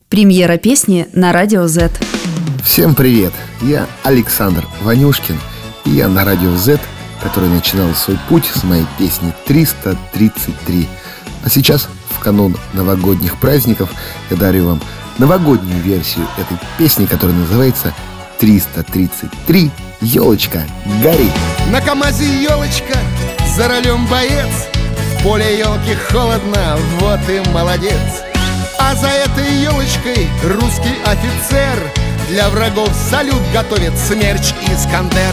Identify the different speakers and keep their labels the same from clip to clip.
Speaker 1: Премьера песни на Радио Z.
Speaker 2: Всем привет! Я Александр Ванюшкин, и я на Радио Z, который начинал свой путь с моей песни 333. А сейчас, в канун новогодних праздников, я дарю вам новогоднюю версию этой песни, которая называется 333 «Елочка, гори».
Speaker 3: На КамАЗе елочка, за рулем боец. В поле елки холодно, вот и молодец. А за этой елочкой русский офицер для врагов салют готовит смерч Искандер.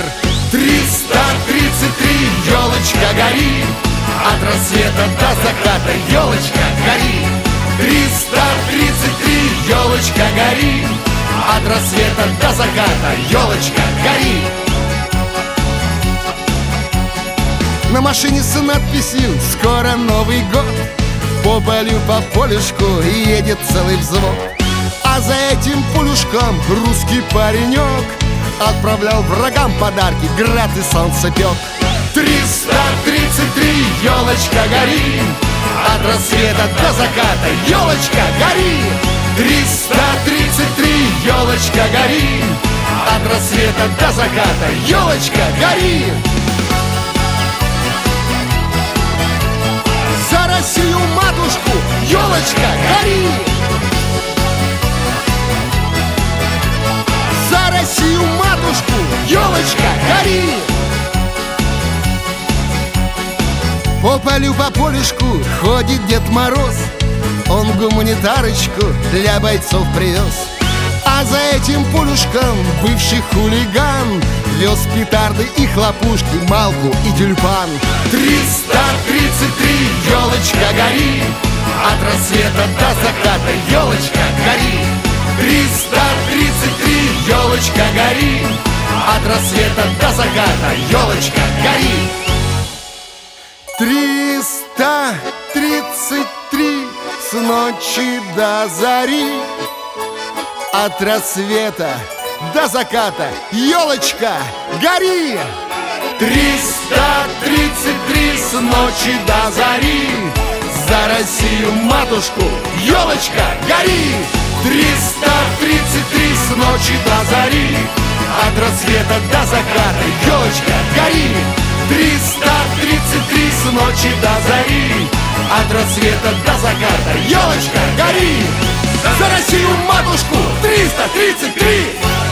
Speaker 3: 333, елочка, гори, от рассвета до заката, елочка, гори. 333, елочка, гори, от рассвета до заката, елочка, гори. На машине с надписью «Скоро Новый год», по полю, по полюшку едет целый взвод. А за этим полюшком русский паренек отправлял врагам подарки, град и солнцепек. 333, елочка, гори, от рассвета до заката, елочка, гори. 333, елочка, гори, от рассвета до заката, елочка, гори. За Россию матушку, елочка, гори! За Россию матушку, елочка, гори! По полю, по полюшку ходит Дед Мороз. Он гуманитарочку для бойцов привез. А за этим полюшком бывший хулиган вез петарды и хлопушки, малку и тюльпан. 333, елочка, гори, от рассвета до заката, елочка, гори. 333, елочка, гори, от рассвета до заката, елочка, гори. 333, с ночи до зари, от рассвета до заката, елочка, гори! 333, с ночи до зари, за Россию матушку, елочка, гори! 333, с ночи до зари, от рассвета до заката, елочка, гори! 333, с ночи до зари, от рассвета до заката, елочка, гори! За Россию матушку 333!